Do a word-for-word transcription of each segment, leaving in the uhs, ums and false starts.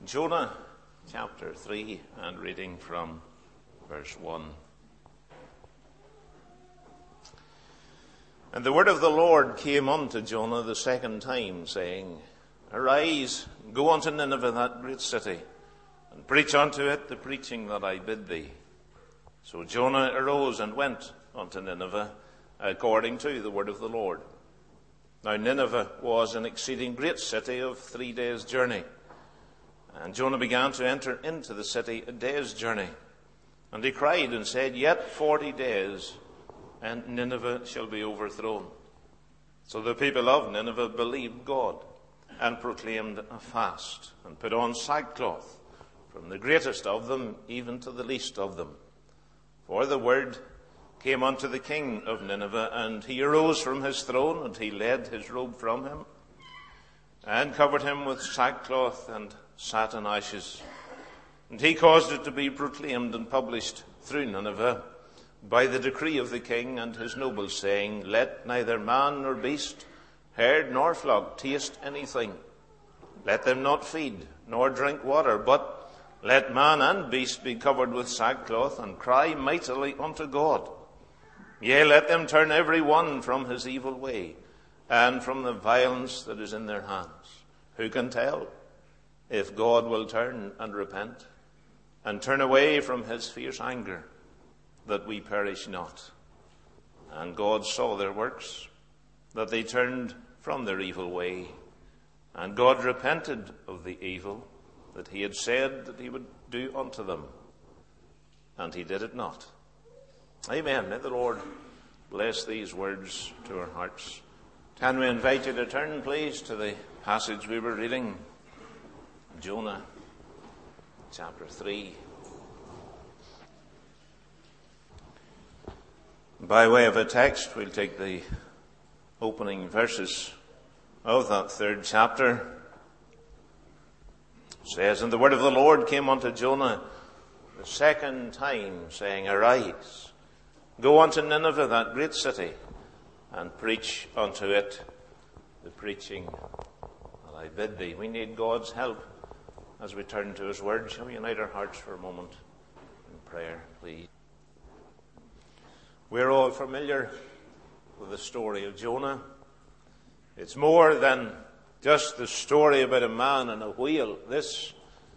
Jonah chapter three and reading from verse one. And the word of the Lord came unto Jonah the second time, saying, Arise, go unto Nineveh, that great city, and preach unto it the preaching that I bid thee. So Jonah arose and went unto Nineveh, according to the word of the Lord. Now Nineveh was an exceeding great city of three days' journey. And Jonah began to enter into the city a day's journey. And he cried and said, Yet forty days, and Nineveh shall be overthrown. So the people of Nineveh believed God, and proclaimed a fast, and put on sackcloth, from the greatest of them even to the least of them. For the word came unto the king of Nineveh, and he arose from his throne, and he laid his robe from him, and covered him with sackcloth and sat in ashes. And he caused it to be proclaimed and published through Nineveh by the decree of the king and his nobles, saying, Let neither man nor beast, herd nor flock taste anything. Let them not feed nor drink water, but let man and beast be covered with sackcloth and cry mightily unto God. Yea, let them turn every one from his evil way and from the violence that is in their hands. Who can tell if God will turn and repent and turn away from his fierce anger, that we perish not? And God saw their works, that they turned from their evil way, and God repented of the evil that he had said that he would do unto them, and he did it not. Amen. May the Lord bless these words to our hearts. Can we invite you to turn, please, to the passage we were reading, Jonah chapter three. By way of a text, we'll take the opening verses of that third chapter. It says, And the word of the Lord came unto Jonah the second time, saying, Arise, go unto Nineveh, that great city, and preach unto it the preaching that I bid thee. We need God's help as we turn to his word. Shall we unite our hearts for a moment in prayer, please? We're all familiar with the story of Jonah. It's more than just the story about a man and a wheel. This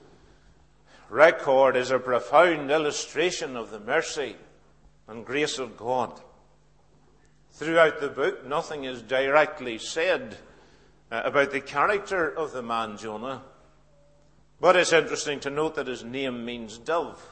record is a profound illustration of the mercy and grace of God. Throughout the book, nothing is directly said uh, about the character of the man Jonah. But it's interesting to note that his name means dove.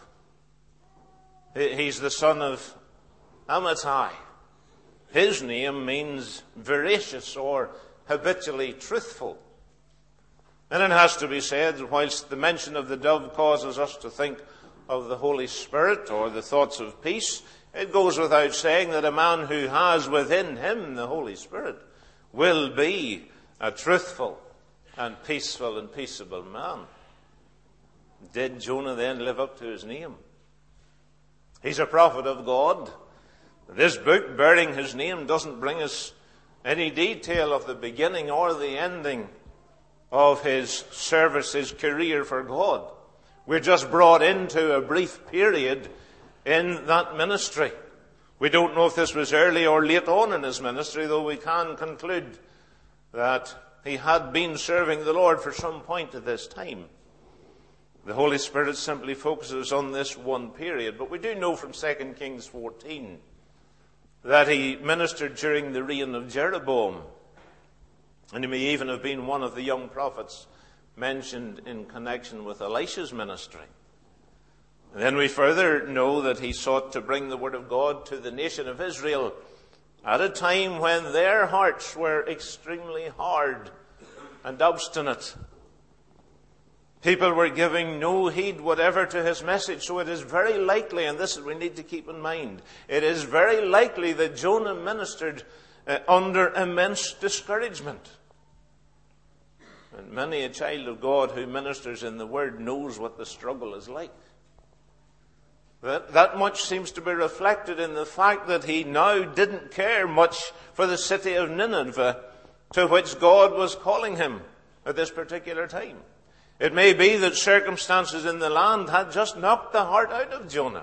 He's the son of Amittai. His name means veracious or habitually truthful. And it has to be said that whilst the mention of the dove causes us to think of the Holy Spirit or the thoughts of peace, it goes without saying that a man who has within him the Holy Spirit will be a truthful and peaceful and peaceable man. Did Jonah then live up to his name? He's a prophet of God. This book, bearing his name, doesn't bring us any detail of the beginning or the ending of his service, his career for God. We're just brought into a brief period in that ministry. We don't know if this was early or late on in his ministry, though we can conclude that he had been serving the Lord for some point at this time. The Holy Spirit simply focuses on this one period. But we do know from Second Kings fourteen that he ministered during the reign of Jeroboam. And he may even have been one of the young prophets mentioned in connection with Elisha's ministry. And then we further know that he sought to bring the word of God to the nation of Israel at a time when their hearts were extremely hard and obstinate. People were giving no heed whatever to his message. So it is very likely, and this we need to keep in mind, it is very likely that Jonah ministered uh, under immense discouragement. And many a child of God who ministers in the word knows what the struggle is like. That, that much seems to be reflected in the fact that he now didn't care much for the city of Nineveh, to which God was calling him at this particular time. It may be that circumstances in the land had just knocked the heart out of Jonah.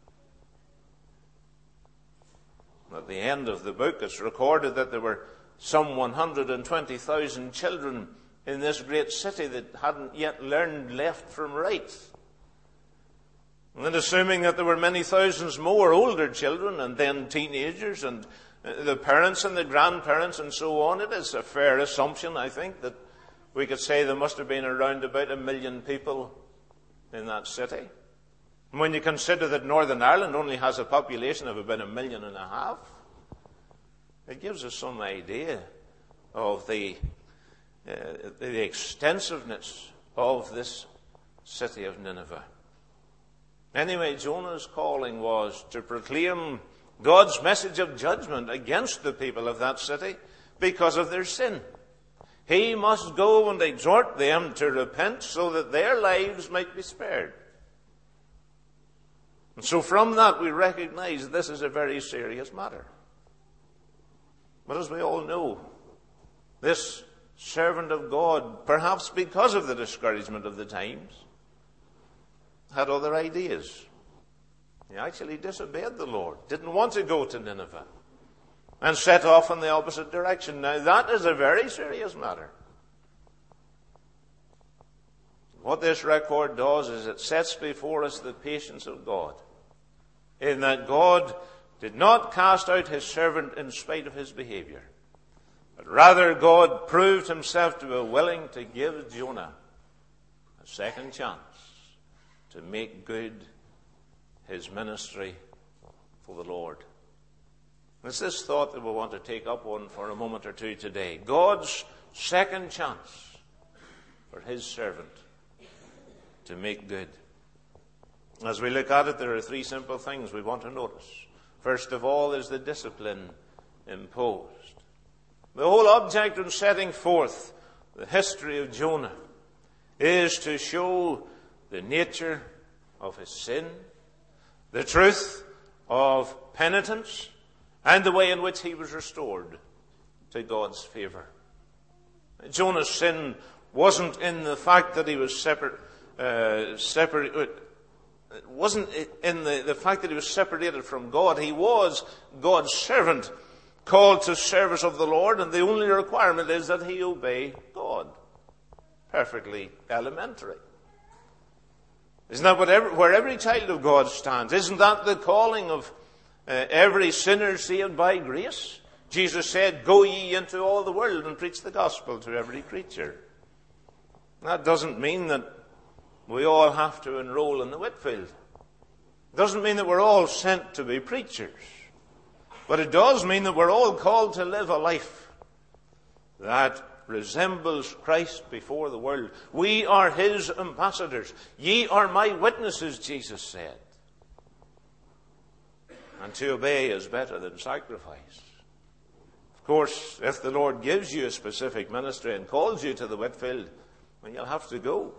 At the end of the book, it's recorded that there were some one hundred twenty thousand children in this great city that hadn't yet learned left from right. And then assuming that there were many thousands more older children and then teenagers and the parents and the grandparents and so on, it is a fair assumption, I think, that we could say there must have been around about a million people in that city. And when you consider that Northern Ireland only has a population of about a million and a half, it gives us some idea of the, uh, the extensiveness of this city of Nineveh. Anyway, Jonah's calling was to proclaim God's message of judgment against the people of that city because of their sin. He must go and exhort them to repent so that their lives might be spared. And so from that we recognize this is a very serious matter. But as we all know, this servant of God, perhaps because of the discouragement of the times, had other ideas. He actually disobeyed the Lord, didn't want to go to Nineveh, and set off in the opposite direction. Now that is a very serious matter. What this record does is it sets before us the patience of God, in that God did not cast out his servant in spite of his behavior, but rather God proved himself to be willing to give Jonah a second chance to make good his ministry for the Lord. It's this thought that we want to take up on for a moment or two today. God's second chance for his servant to make good. As we look at it, there are three simple things we want to notice. First of all is the discipline imposed. The whole object in setting forth the history of Jonah is to show the nature of his sin, the truth of penitence, and the way in which he was restored to God's favor. Jonah's sin wasn't in the fact that he was separate, uh, separate, it wasn't in the, the fact that he was separated from God. He was God's servant, called to service of the Lord, and the only requirement is that he obey God. Perfectly elementary. Isn't that what every, where every child of God stands? Isn't that the calling of uh, every sinner saved by grace? Jesus said, "Go ye into all the world and preach the gospel to every creature." That doesn't mean that we all have to enroll in the Whitfield. It doesn't mean that we're all sent to be preachers. But it does mean that we're all called to live a life that resembles Christ before the world. We are his ambassadors. Ye are my witnesses, Jesus said. And to obey is better than sacrifice. Of course, if the Lord gives you a specific ministry and calls you to the Whitfield, then you'll have to go.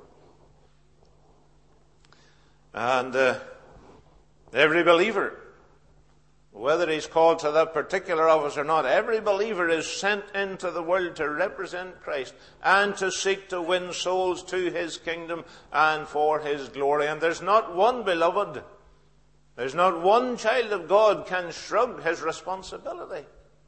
And uh, every believer, whether he's called to that particular office or not, every believer is sent into the world to represent Christ and to seek to win souls to his kingdom and for his glory. And there's not one beloved, there's not one child of God can shrug his responsibility.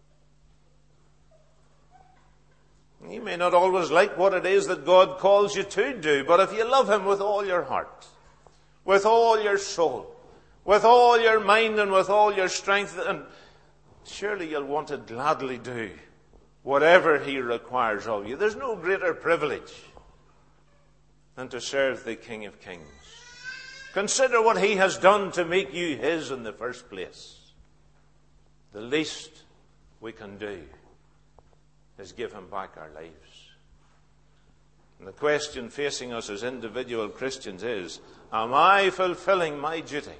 You may not always like what it is that God calls you to do, but if you love him with all your heart, with all your soul, with all your mind and with all your strength, and surely you'll want to gladly do whatever he requires of you. There's no greater privilege than to serve the King of Kings. Consider what he has done to make you his in the first place. The least we can do is give him back our lives. And the question facing us as individual Christians is, am I fulfilling my duty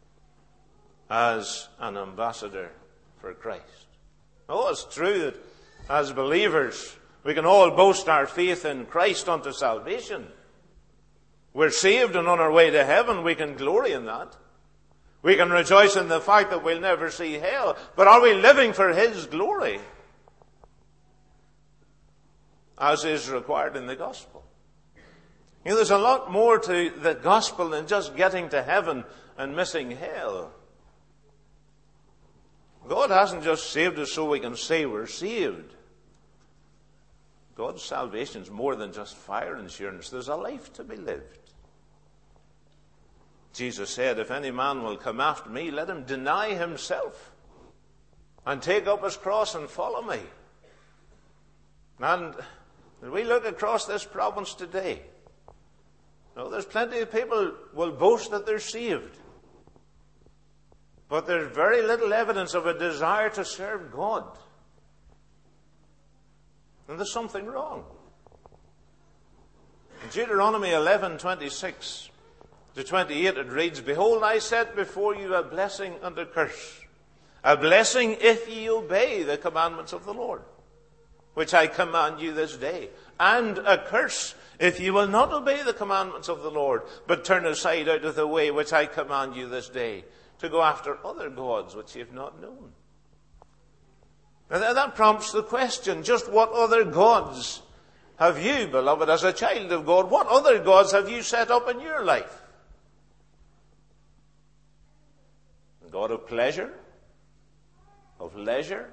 as an ambassador for Christ? Oh, it's true that as believers we can all boast our faith in Christ unto salvation. We're saved and on our way to heaven. We can glory in that. We can rejoice in the fact that we'll never see hell. But are we living for his glory, as is required in the gospel? You know, there's a lot more to the gospel than just getting to heaven and missing hell. God hasn't just saved us so we can say we're saved. God's salvation is more than just fire insurance. There's a life to be lived. Jesus said, if any man will come after me, let him deny himself and take up his cross and follow me. And when we look across this province today, no, there's plenty of people will boast that they're saved. But there's very little evidence of a desire to serve God. And there's something wrong. In Deuteronomy eleven, twenty-six to twenty-eight it reads, behold, I set before you a blessing and a curse. A blessing if ye obey the commandments of the Lord, which I command you this day. And a curse if ye will not obey the commandments of the Lord, but turn aside out of the way which I command you this day, to go after other gods which ye have not known. Now that prompts the question, just what other gods have you, beloved, as a child of God, what other gods have you set up in your life? A God of pleasure? Of leisure?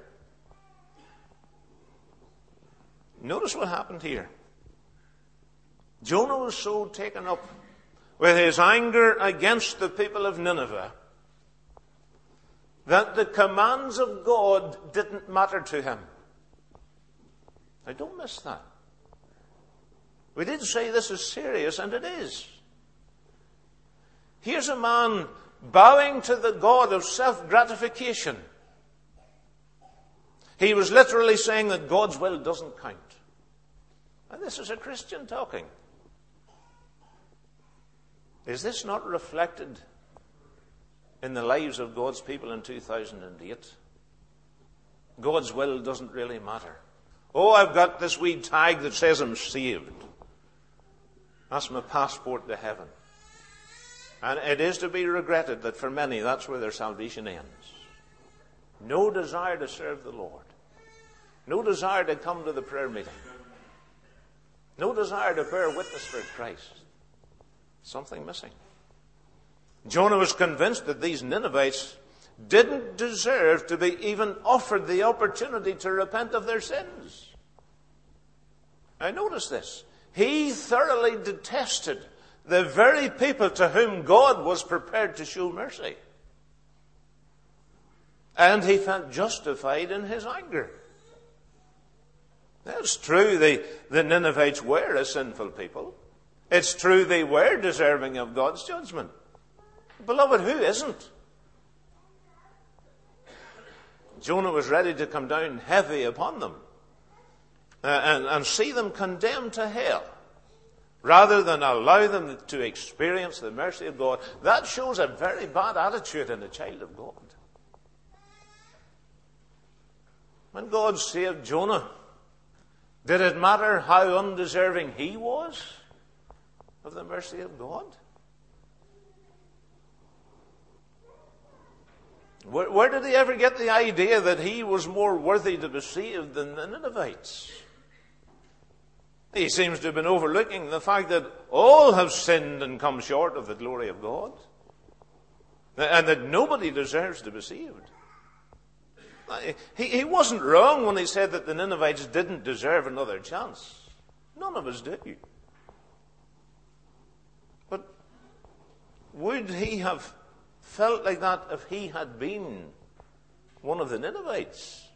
Notice what happened here. Jonah was so taken up with his anger against the people of Nineveh that the commands of God didn't matter to him. Now don't miss that. We did say this is serious, and it is. Here's a man bowing to the God of self-gratification. He was literally saying that God's will doesn't count. And this is a Christian talking. Is this not reflected in the lives of God's people in two thousand eight? God's will doesn't really matter. Oh, I've got this wee tag that says I'm saved. That's my passport to heaven. And it is to be regretted that for many that's where their salvation ends. No desire to serve the Lord. No desire to come to the prayer meeting. No desire to bear witness for Christ. Something missing. Jonah was convinced that these Ninevites didn't deserve to be even offered the opportunity to repent of their sins. Now notice this. He thoroughly detested the very people to whom God was prepared to show mercy. And he felt justified in his anger. It's true the, the Ninevites were a sinful people. It's true they were deserving of God's judgment. Beloved, who isn't? Jonah was ready to come down heavy upon them uh, and, and see them condemned to hell rather than allow them to experience the mercy of God. That shows a very bad attitude in a child of God. When God saved Jonah, did it matter how undeserving he was of the mercy of God? Where, where did he ever get the idea that he was more worthy to be saved than the Ninevites? He seems to have been overlooking the fact that all have sinned and come short of the glory of God, and that nobody deserves to be saved. He, he wasn't wrong when he said that the Ninevites didn't deserve another chance. None of us do. But would he have felt like that if he had been one of the Ninevites?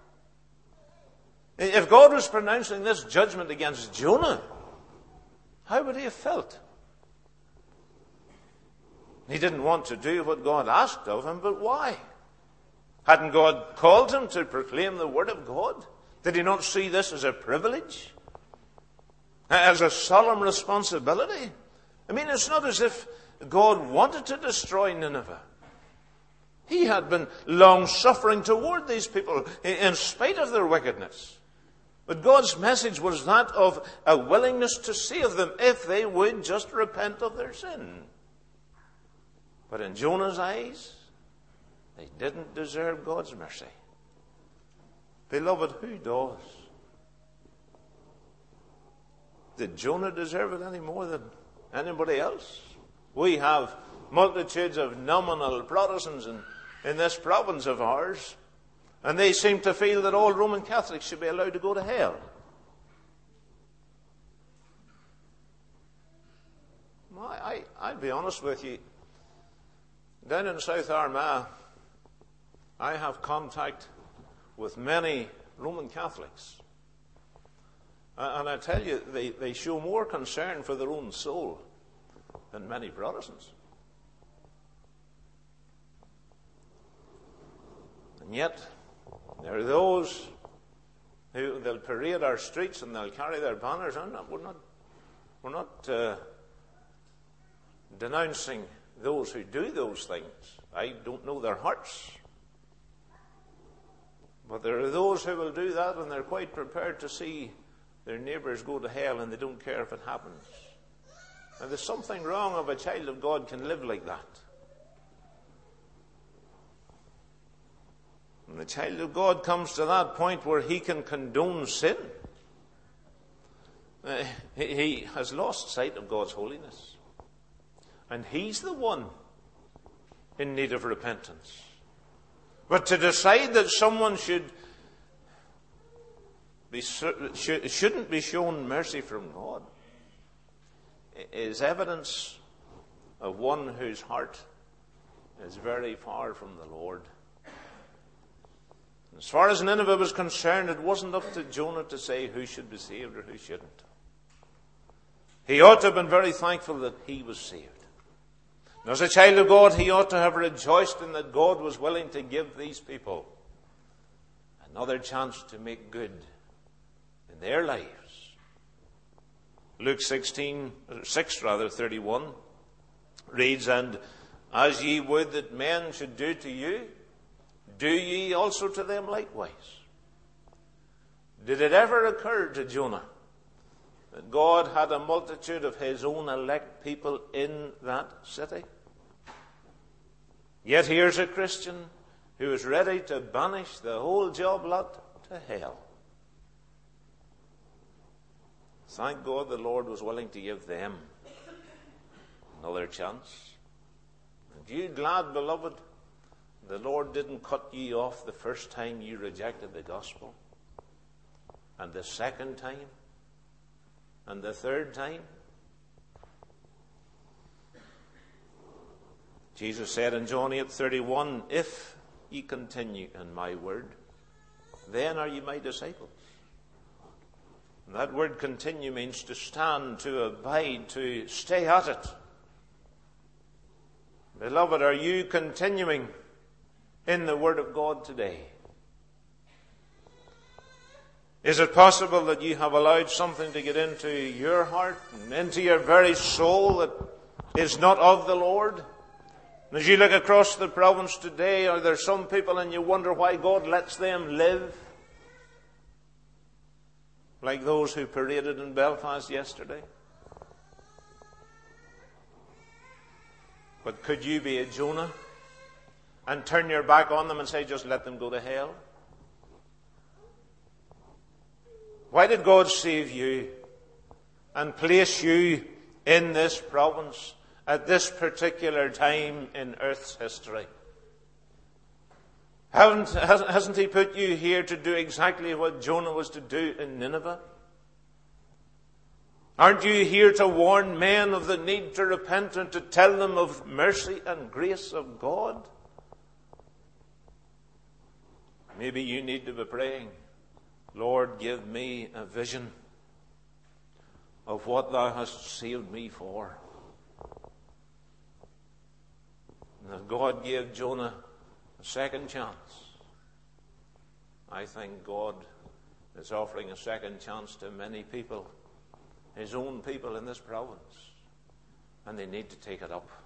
If God was pronouncing this judgment against Jonah, how would he have felt? He didn't want to do what God asked of him, but why? Hadn't God called him to proclaim the word of God? Did he not see this as a privilege? As a solemn responsibility? I mean, it's not as if God wanted to destroy Nineveh. He had been long-suffering toward these people in spite of their wickedness. But God's message was that of a willingness to save them if they would just repent of their sin. But in Jonah's eyes, they didn't deserve God's mercy. Beloved, who does? Did Jonah deserve it any more than anybody else? We have multitudes of nominal Protestants in, in this province of ours, and they seem to feel that all Roman Catholics should be allowed to go to hell. I, I, I'll be honest with you. Down in South Armagh, I have contact with many Roman Catholics. And I tell you, they, they show more concern for their own soul than many Protestants. And yet, there are those who they'll parade our streets and they'll carry their banners. And we're not, we're not uh, denouncing those who do those things. I don't know their hearts. But there are those who will do that, and they're quite prepared to see their neighbours go to hell, and they don't care if it happens. And there's something wrong if a child of God can live like that. When the child of God comes to that point where he can condone sin, uh, he, he has lost sight of God's holiness. And he's the one in need of repentance. But to decide that someone should be, should, shouldn't be shown mercy from God is evidence of one whose heart is very far from the Lord. As far as Nineveh was concerned, it wasn't up to Jonah to say who should be saved or who shouldn't. He ought to have been very thankful that he was saved. And as a child of God, he ought to have rejoiced in that God was willing to give these people another chance to make good in their lives. Luke sixteen, six rather, thirty-one reads, "And as ye would that men should do to you, do ye also to them likewise." Did it ever occur to Jonah that God had a multitude of his own elect people in that city? Yet here's a Christian who is ready to banish the whole job lot to hell. Thank God the Lord was willing to give them another chance. And you glad, beloved, the Lord didn't cut you off the first time you rejected the gospel, and the second time, and the third time? Jesus said in John eight thirty-one, "If ye continue in my word, then are ye my disciples." And that word continue means to stand, to abide, to stay at it. Beloved, are you continuing in the Word of God today? Is it possible that you have allowed something to get into your heart and into your very soul that is not of the Lord? And as you look across the province today, are there some people and you wonder why God lets them live like those who paraded in Belfast yesterday? But could you be a Jonah and turn your back on them and say, just let them go to hell? Why did God save you and place you in this province at this particular time in earth's history? Haven't, hasn't he put you here to do exactly what Jonah was to do in Nineveh? Aren't you here to warn men of the need to repent and to tell them of mercy and grace of God? Maybe you need to be praying, Lord, give me a vision of what thou hast saved me for. And if God gave Jonah a second chance, I think God is offering a second chance to many people, his own people in this province, and they need to take it up.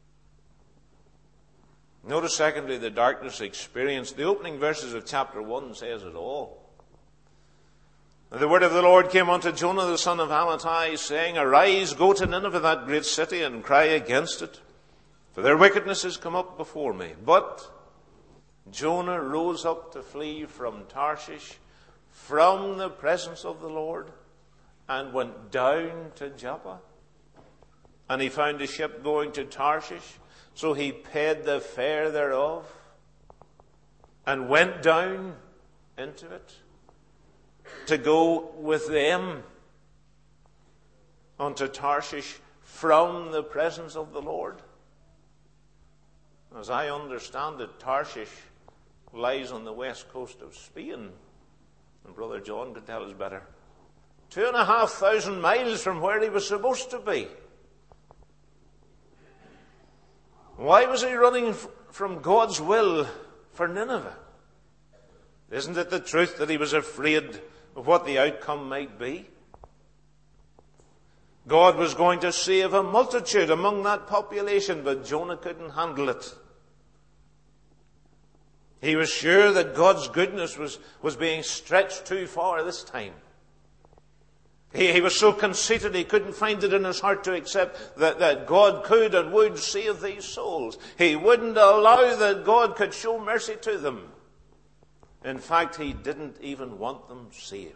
Notice, secondly, the darkness experienced. The opening verses of chapter one says it all. The word of the Lord came unto Jonah the son of Amittai, saying, Arise, go to Nineveh, that great city, and cry against it, for their wickedness is come up before me. But Jonah rose up to flee from Tarshish, from the presence of the Lord, and went down to Joppa. And he found a ship going to Tarshish, so he paid the fare thereof and went down into it to go with them unto Tarshish from the presence of the Lord. As I understand it, Tarshish lies on the west coast of Spain, and Brother John could tell us better. Two and a half thousand miles from where he was supposed to be. Why was he running f- from God's will for Nineveh? Isn't it the truth that he was afraid of what the outcome might be? God was going to save a multitude among that population, but Jonah couldn't handle it. He was sure that God's goodness was, was being stretched too far this time. He, he was so conceited he couldn't find it in his heart to accept that, that God could and would save these souls. He wouldn't allow that God could show mercy to them. In fact, he didn't even want them saved.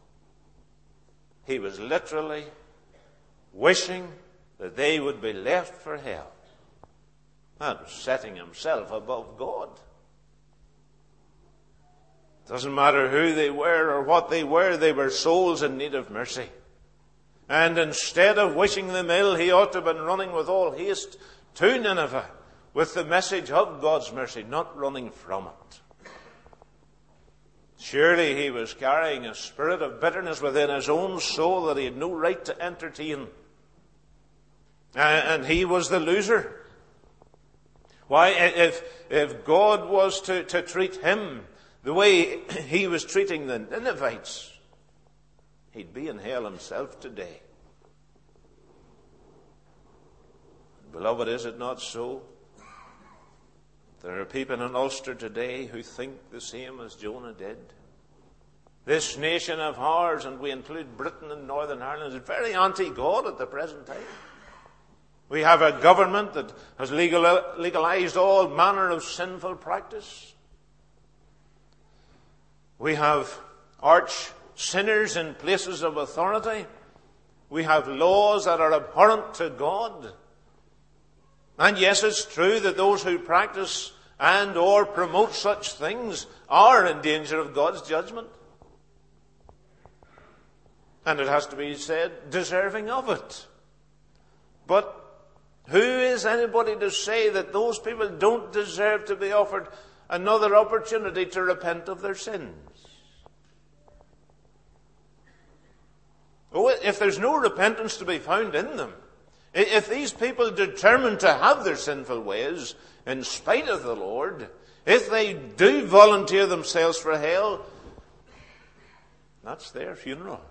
He was literally wishing that they would be left for hell. That was setting himself above God. Doesn't matter who they were or what they were, they were souls in need of mercy. And instead of wishing them ill, he ought to have been running with all haste to Nineveh with the message of God's mercy, not running from it. Surely he was carrying a spirit of bitterness within his own soul that he had no right to entertain. And he was the loser. Why, if, if God was to, to treat him the way he was treating the Ninevites, he'd be in hell himself today. Beloved, is it not so? There are people in Ulster today who think the same as Jonah did. This nation of ours, and we include Britain and Northern Ireland, is very anti-God at the present time. We have a government that has legal, legalized all manner of sinful practice. We have arch sinners in places of authority. We have laws that are abhorrent to God. And yes, it's true that those who practice and or promote such things are in danger of God's judgment. And it has to be said, deserving of it. But who is anybody to say that those people don't deserve to be offered another opportunity to repent of their sins? Oh, if there's no repentance to be found in them, if these people determine to have their sinful ways in spite of the Lord, if they do volunteer themselves for hell, that's their funeral.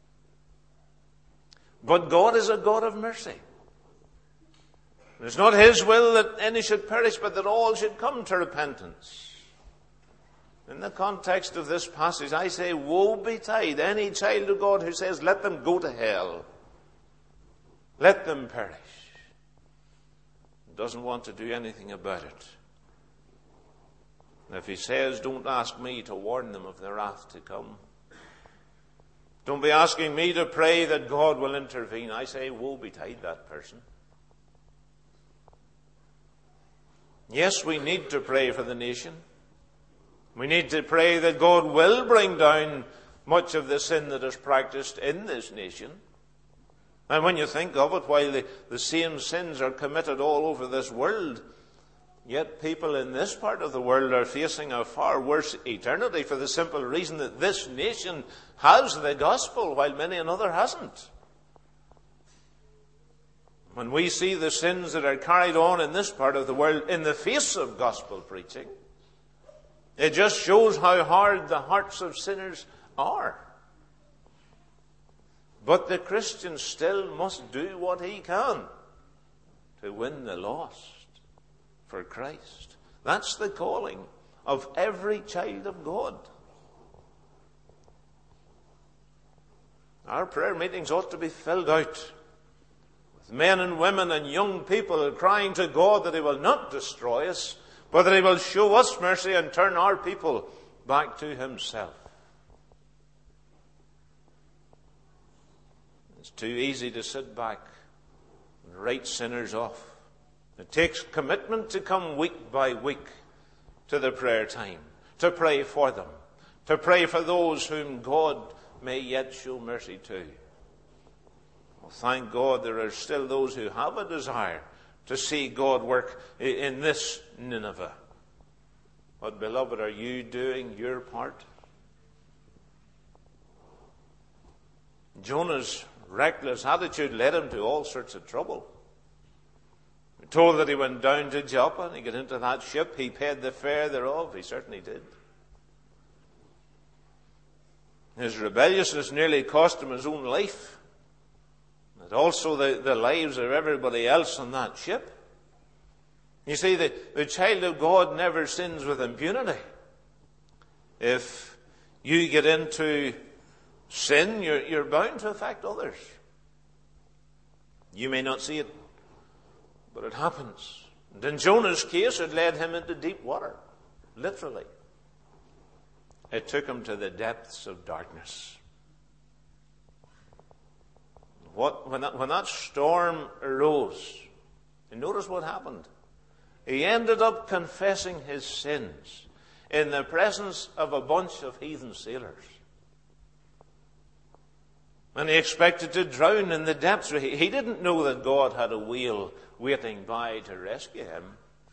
But God is a God of mercy. It's not his will that any should perish, but that all should come to repentance. In the context of this passage, I say, woe betide any child of God who says, let them go to hell. Let them perish. Doesn't want to do anything about it. And if he says, don't ask me to warn them of the wrath to come, don't be asking me to pray that God will intervene, I say, woe betide that person. Yes, we need to pray for the nation. We need to pray that God will bring down much of the sin that is practiced in this nation. And when you think of it, while the, the same sins are committed all over this world, yet people in this part of the world are facing a far worse eternity for the simple reason that this nation has the gospel while many another hasn't. When we see the sins that are carried on in this part of the world in the face of gospel preaching, it just shows how hard the hearts of sinners are. But the Christian still must do what he can to win the lost for Christ. That's the calling of every child of God. Our prayer meetings ought to be filled out with men and women and young people crying to God that he will not destroy us, but that he will show us mercy and turn our people back to himself. too easy to sit back and write sinners off. It takes commitment to come week by week to the prayer time, to pray for them, to pray for those whom God may yet show mercy to. Well, thank God there are still those who have a desire to see God work in this Nineveh. But beloved, are you doing your part? Jonah's reckless attitude led him to all sorts of trouble. We're told that he went down to Joppa and he got into that ship. He paid the fare thereof. He certainly did. His rebelliousness nearly cost him his own life. And also the, the lives of everybody else on that ship. You see, the, the child of God never sins with impunity. If you get into sin, you're, you're bound to affect others. You may not see it, but it happens. And in Jonah's case, it led him into deep water. Literally. It took him to the depths of darkness. What, when, that, when that storm arose, you notice what happened. He ended up confessing his sins in the presence of a bunch of heathen sailors. And he expected to drown in the depths. He, he didn't know that God had a whale waiting by to rescue him.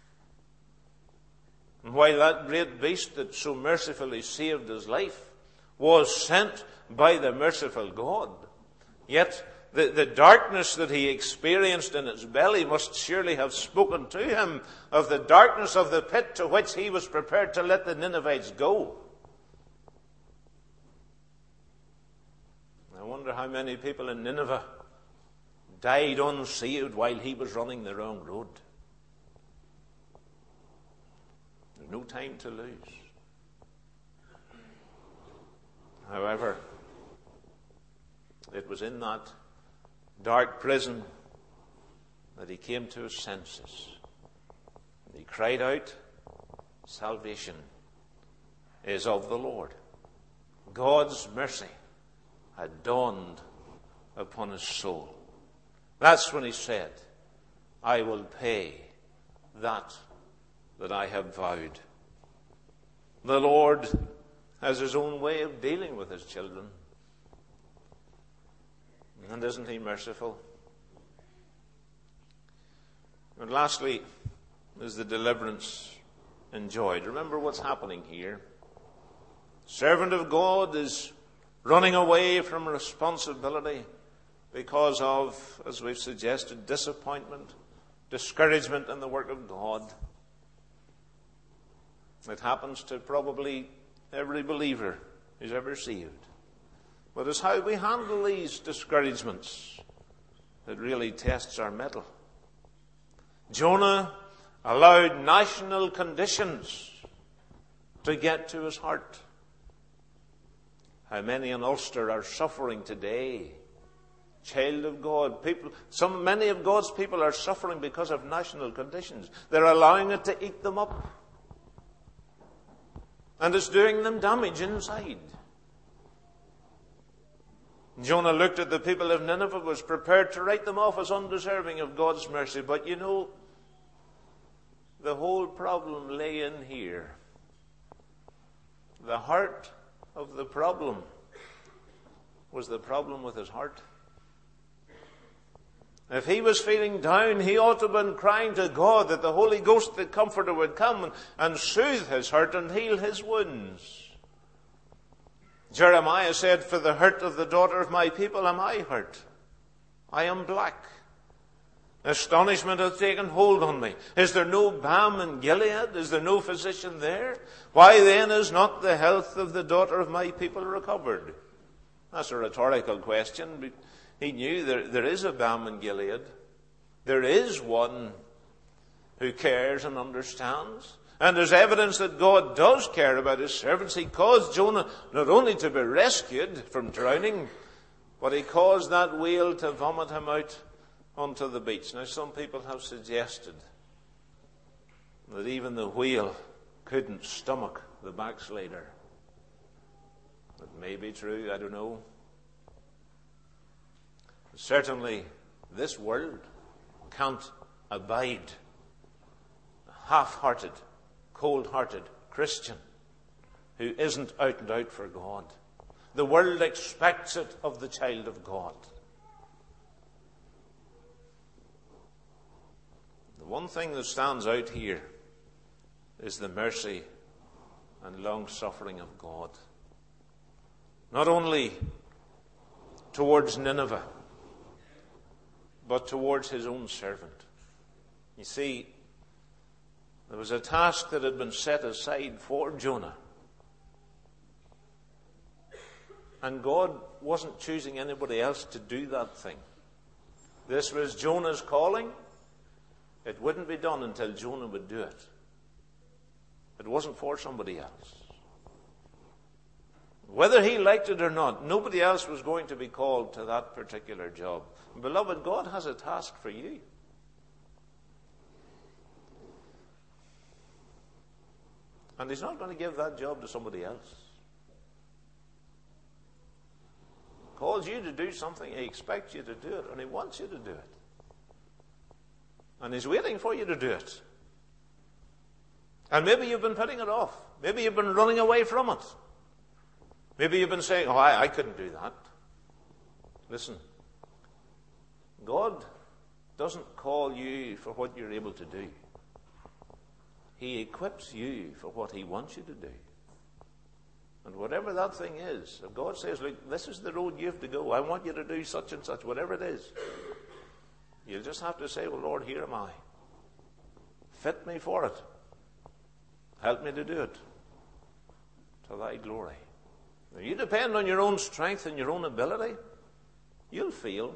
And while that great beast that so mercifully saved his life was sent by the merciful God, yet the, the darkness that he experienced in its belly must surely have spoken to him of the darkness of the pit to which he was prepared to let the Ninevites go. I wonder how many people in Nineveh died unsaved while he was running the wrong road. There's no time to lose. However, it was in that dark prison that he came to his senses. And he cried out, salvation is of the Lord. God's mercy had dawned upon his soul. That's when he said, I will pay that that I have vowed. The Lord has his own way of dealing with his children. And isn't he merciful? And lastly, is the deliverance enjoyed. Remember what's happening here. Servant of God is running away from responsibility because of, as we've suggested, disappointment, discouragement in the work of God. It happens to probably every believer who's ever saved. But it's how we handle these discouragements that really tests our mettle. Jonah allowed national conditions to get to his heart. How many in Ulster are suffering today? Child of God, people, some, many of God's people are suffering because of national conditions. They're allowing it to eat them up. And it's doing them damage inside. Jonah looked at the people of Nineveh, was prepared to write them off as undeserving of God's mercy. But you know, the whole problem lay in here. The heart of the problem was the problem with his heart. If he was feeling down, he ought to have been crying to God that the Holy Ghost, the Comforter, would come and, and soothe his hurt and heal his wounds. Jeremiah said, for the hurt of the daughter of my people am I hurt. I am black. Astonishment hath taken hold on me. Is there no balm in Gilead? Is there no physician there? Why then is not the health of the daughter of my people recovered? That's a rhetorical question. He knew there, there is a balm in Gilead. There is one who cares and understands. And there's evidence that God does care about his servants. He caused Jonah not only to be rescued from drowning, but he caused that whale to vomit him out onto the beach. Now, some people have suggested that even the whale couldn't stomach the backslider. That may be true, I don't know. Certainly, this world can't abide a half-hearted, cold-hearted Christian who isn't out and out for God. The world expects it of the child of God. The one thing that stands out here is the mercy and long-suffering of God. Not only towards Nineveh, but towards his own servant. You see, there was a task that had been set aside for Jonah. And God wasn't choosing anybody else to do that thing. This was Jonah's calling. It wouldn't be done until Jonah would do it. It wasn't for somebody else. Whether he liked it or not, nobody else was going to be called to that particular job. Beloved, God has a task for you. And he's not going to give that job to somebody else. He calls you to do something, he expects you to do it, and he wants you to do it. And he's waiting for you to do it. And maybe you've been putting it off. Maybe you've been running away from it. Maybe you've been saying, oh, I, I couldn't do that. Listen, God doesn't call you for what you're able to do. He equips you for what he wants you to do. And whatever that thing is, if God says, look, this is the road you have to go. I want you to do such and such, whatever it is. You'll just have to say, well, Lord, here am I. Fit me for it. Help me to do it. To thy glory. Now, you depend on your own strength and your own ability, you'll fail.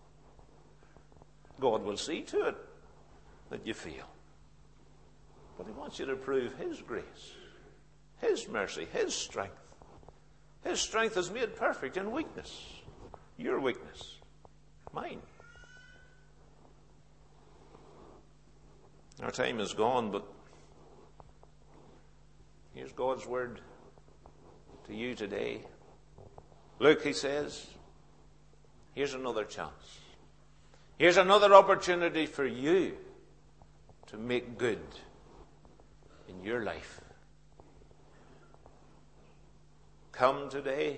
God will see to it that you fail. But he wants you to prove his grace, his mercy, his strength. His strength is made perfect in weakness. Your weakness. Mine. Our time is gone, but here's God's word to you today. Look, he says, here's another chance. Here's another opportunity for you to make good in your life. Come today.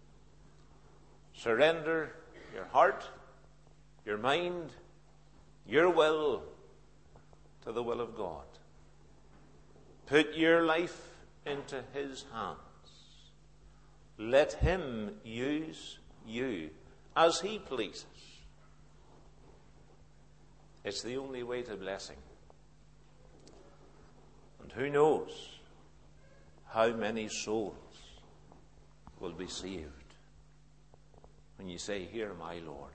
Surrender your heart, your mind, your will to the will of God. Put your life into his hands. Let him use you as he pleases. It's the only way to blessing. And who knows how many souls will be saved when you say, here, my Lord,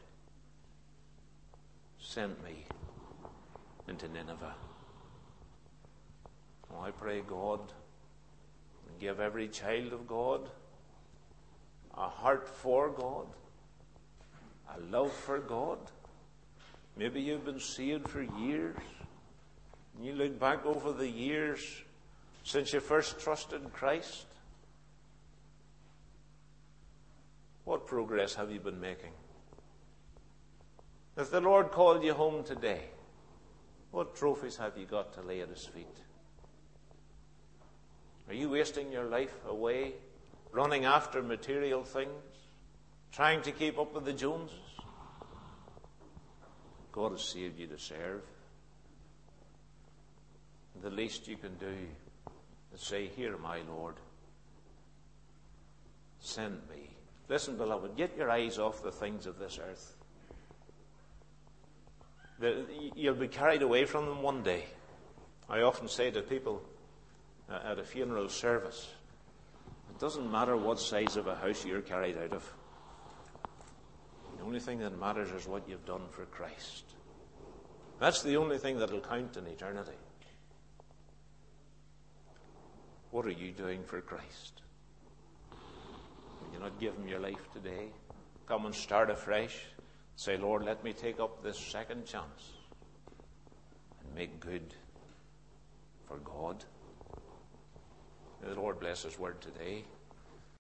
send me into Nineveh. Oh, I pray, God, give every child of God a heart for God, a love for God. Maybe you've been saved for years. And you look back over the years since you first trusted Christ. What progress have you been making? If the Lord called you home today, what trophies have you got to lay at his feet? Are you wasting your life away, running after material things, trying to keep up with the Joneses? God has saved you to serve. The least you can do is say, here, my Lord, send me. Listen, beloved, get your eyes off the things of this earth. You'll be carried away from them one day. I often say to people at a funeral service, it doesn't matter what size of a house you're carried out of. The only thing that matters is what you've done for Christ. That's the only thing that will count in eternity. What are you doing for Christ? Will you not give him your life today? Come and start afresh. Say, Lord, let me take up this second chance and make good for God. May the Lord bless his word today.